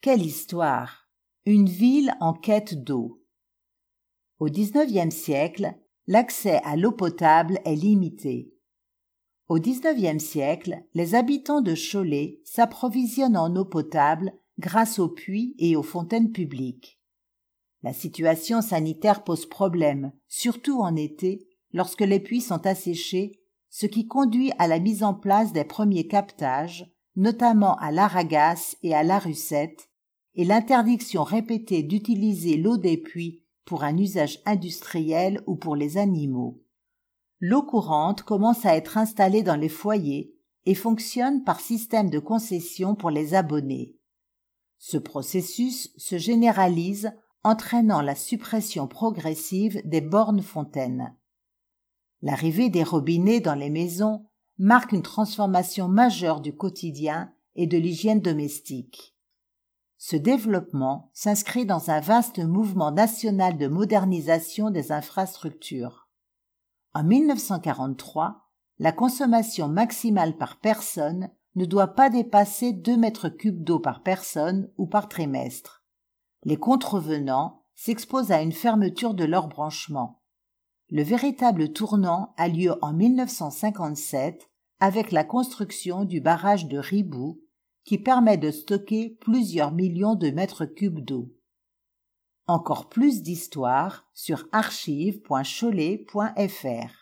Quelle histoire! Une ville en quête d'eau. Au XIXe siècle, l'accès à l'eau potable est limité. Au XIXe siècle, les habitants de Cholet s'approvisionnent en eau potable grâce aux puits et aux fontaines publiques. La situation sanitaire pose problème, surtout en été, lorsque les puits sont asséchés, ce qui conduit à la mise en place des premiers captages, notamment à l'Aragas et à la Russette, et l'interdiction répétée d'utiliser l'eau des puits pour un usage industriel ou pour les animaux. L'eau courante commence à être installée dans les foyers et fonctionne par système de concession pour les abonnés. Ce processus se généralise, entraînant la suppression progressive des bornes-fontaines. L'arrivée des robinets dans les maisons marque une transformation majeure du quotidien et de l'hygiène domestique. Ce développement s'inscrit dans un vaste mouvement national de modernisation des infrastructures. En 1943, la consommation maximale par personne ne doit pas dépasser 2 mètres cubes d'eau par personne ou par trimestre. Les contrevenants s'exposent à une fermeture de leur branchement. Le véritable tournant a lieu en 1957 avec la construction du barrage de Ribou qui permet de stocker plusieurs millions de mètres cubes d'eau. Encore plus d'histoires sur archives.cholet.fr.